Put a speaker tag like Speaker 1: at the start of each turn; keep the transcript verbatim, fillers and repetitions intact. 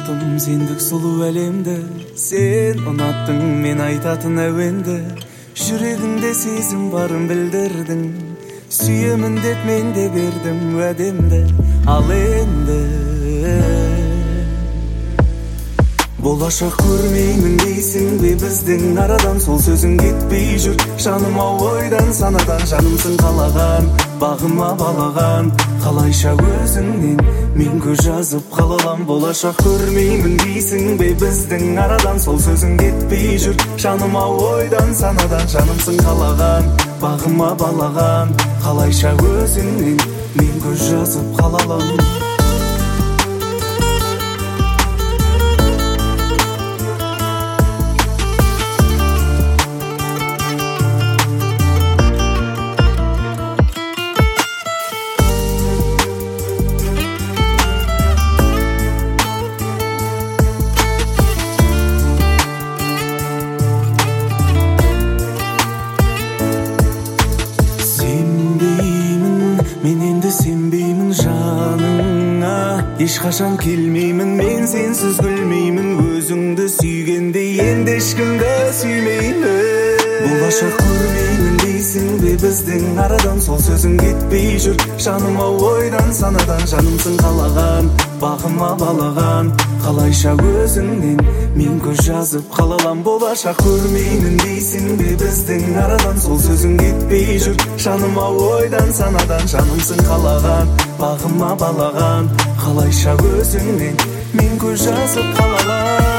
Speaker 1: таптым сендік сұлу әлемді, сен ұнаттың мен айтатын әуенді, жүрегіңде сезім барын білдірдің, сүйемін деп мен де бердім уәдемді. Ал енді болашақ көрмеймін дейсің бе біздің арадан, сол сөзің кетпей жүр жаныма ойдан санадан. Жанымсың қалаған, бағыма балаған, қалайша өзіңнен мен көз жазып қалалам. Болашақ көрмеймін дейсің бе біздің арадан, сол сөзің кетпей жүр жаныма ойдан санадан. Жанымсың қалаған, бағыма балаған, қалайша өзіңнен мен көз жазып қалалам. Мен енді сенбеймін жаныңа, ешқашан келмеймін, мен сенсіз гүлмеймін. Өзіңді сүйгенде енді ешкімді сүймеймін. Болашақ көрмеймін дейсің бе біздің арадан, сол сөзің кетпей жүр жаныма ойдан санадан. Жанымсың қалаған, бағыма балаған, қалайша өзіңнен мен көз жазып қалалам. Болашақ көрмеймін дейсің бе біздің арадан, сол сөзің кетпей жүр жаныма ойдан санадан. Жанымсың қалаған, бағыма балаған, қалайша өзіңнен мен көз жазып қалалам.